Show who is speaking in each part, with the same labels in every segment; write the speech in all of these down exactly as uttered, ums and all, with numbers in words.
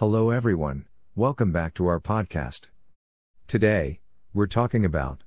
Speaker 1: Hello everyone, welcome back to our podcast. Today, we're talking about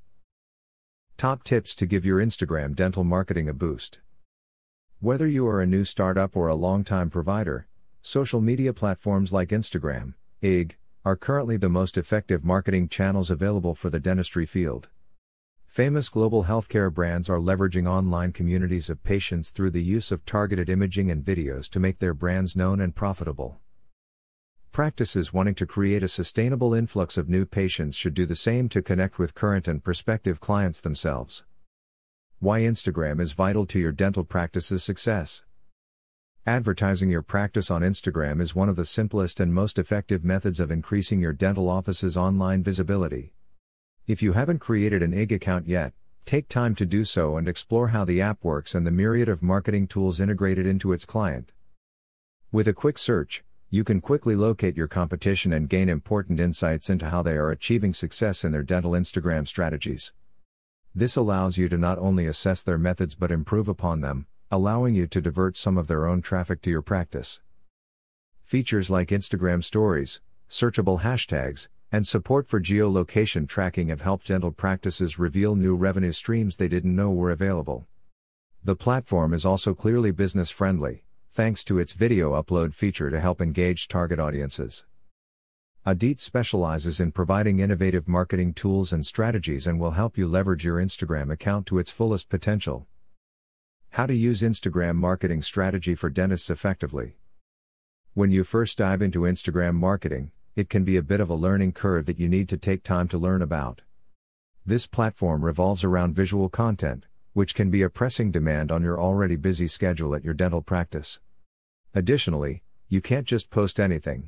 Speaker 1: top tips to give your Instagram dental marketing a boost. Whether you are a new startup or a long-time provider, social media platforms like Instagram, I G, are currently the most effective marketing channels available for the dentistry field. Famous global healthcare brands are leveraging online communities of patients through the use of targeted imaging and videos to make their brands known and profitable. Practices wanting to create a sustainable influx of new patients should do the same to connect with current and prospective clients themselves. Why Instagram is vital to your dental practice's success. Advertising your practice on Instagram is one of the simplest and most effective methods of increasing your dental office's online visibility. If you haven't created an I G account yet, take time to do so and explore how the app works and the myriad of marketing tools integrated into its client. With a quick search, you can quickly locate your competition and gain important insights into how they are achieving success in their dental Instagram strategies. This allows you to not only assess their methods but improve upon them, allowing you to divert some of their own traffic to your practice. Features like Instagram Stories, searchable hashtags, and support for geolocation tracking have helped dental practices reveal new revenue streams they didn't know were available. The platform is also clearly business-friendly, thanks to its video upload feature to help engage target audiences. Adit specializes in providing innovative marketing tools and strategies and will help you leverage your Instagram account to its fullest potential. How to use Instagram marketing strategy for dentists effectively. When you first dive into Instagram marketing, it can be a bit of a learning curve that you need to take time to learn about. This platform revolves around visual content, which can be a pressing demand on your already busy schedule at your dental practice. Additionally, you can't just post anything.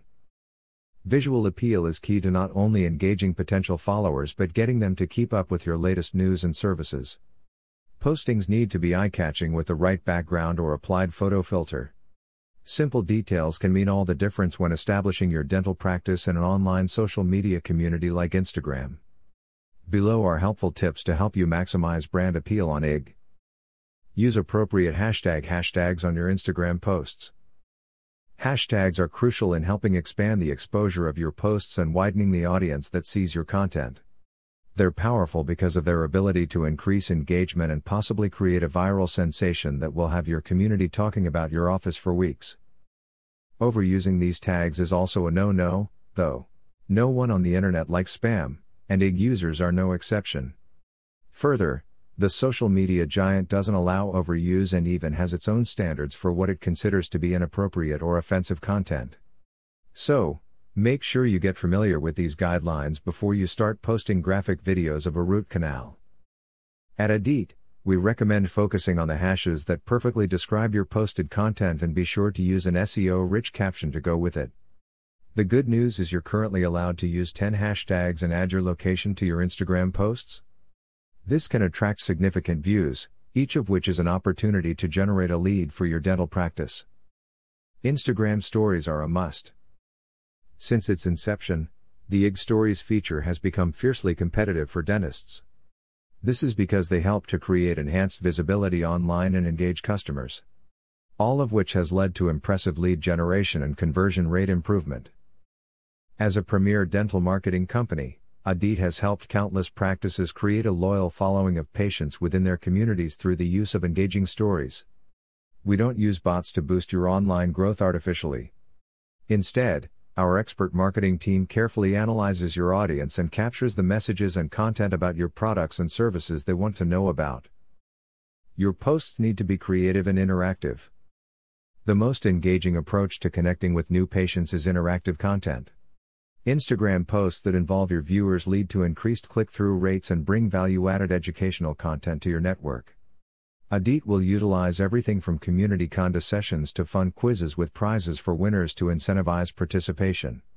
Speaker 1: Visual appeal is key to not only engaging potential followers but getting them to keep up with your latest news and services. Postings need to be eye-catching with the right background or applied photo filter. Simple details can mean all the difference when establishing your dental practice in an online social media community like Instagram. Below are helpful tips to help you maximize brand appeal on I G. Use appropriate hashtag hashtags on your Instagram posts. Hashtags are crucial in helping expand the exposure of your posts and widening the audience that sees your content. They're powerful because of their ability to increase engagement and possibly create a viral sensation that will have your community talking about your office for weeks. Overusing these tags is also a no-no, though. No one on the internet likes spam, and I G users are no exception. Further, the social media giant doesn't allow overuse and even has its own standards for what it considers to be inappropriate or offensive content. So, make sure you get familiar with these guidelines before you start posting graphic videos of a root canal. At Adit, we recommend focusing on the hashes that perfectly describe your posted content and be sure to use an S E O-rich caption to go with it. The good news is you're currently allowed to use ten hashtags and add your location to your Instagram posts. This can attract significant views, each of which is an opportunity to generate a lead for your dental practice. Instagram Stories are a must. Since its inception, the I G Stories feature has become fiercely competitive for dentists. This is because they help to create enhanced visibility online and engage customers. All of which has led to impressive lead generation and conversion rate improvement. As a premier dental marketing company, Adit has helped countless practices create a loyal following of patients within their communities through the use of engaging stories. We don't use bots to boost your online growth artificially. Instead, our expert marketing team carefully analyzes your audience and captures the messages and content about your products and services they want to know about. Your posts need to be creative and interactive. The most engaging approach to connecting with new patients is interactive content. Instagram posts that involve your viewers lead to increased click-through rates and bring value-added educational content to your network. Adit will utilize everything from community contest sessions to fun quizzes with prizes for winners to incentivize participation.